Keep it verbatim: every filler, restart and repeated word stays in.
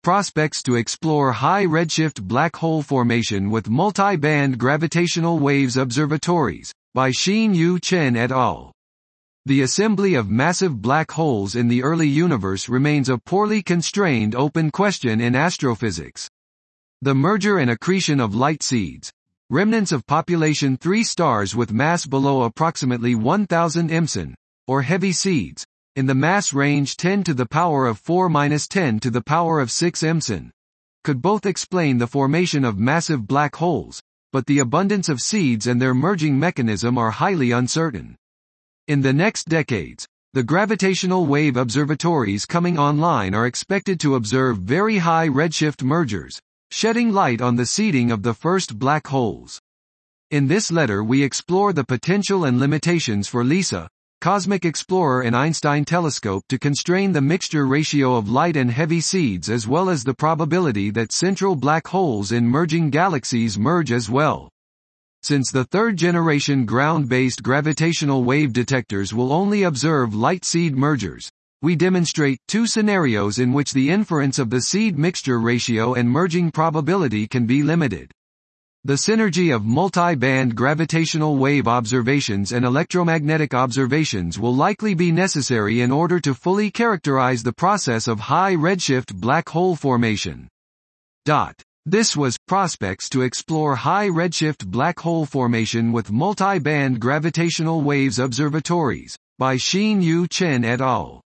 Prospects to explore high redshift black hole formation with multi-band gravitational waves observatories, by Xin-Yu Chen et al. The assembly of massive black holes in the early universe remains a poorly constrained open question in astrophysics. The merger and accretion of light seeds, remnants of population three stars with mass below approximately one thousand emeson, or heavy seeds, in the mass range ten to the power of four minus ten to the power of six emeson, could both explain the formation of massive black holes, but the abundance of seeds and their merging mechanism are highly uncertain. In the next decades, the gravitational wave observatories coming online are expected to observe very high redshift mergers, shedding light on the seeding of the first black holes. In this letter we explore the potential and limitations for LISA, Cosmic Explorer and Einstein Telescope to constrain the mixture ratio of light and heavy seeds, as well as the probability that central black holes in merging galaxies merge as well. Since the third-generation ground-based gravitational wave detectors will only observe light seed mergers, we demonstrate two scenarios in which the inference of the seed mixture ratio and merging probability can be limited. The synergy of multi-band gravitational wave observations and electromagnetic observations will likely be necessary in order to fully characterize the process of high redshift black hole formation. Dot. This was Prospects to explore high redshift black hole formation with multi-band gravitational waves observatories, by Xin-Yu Chen et al.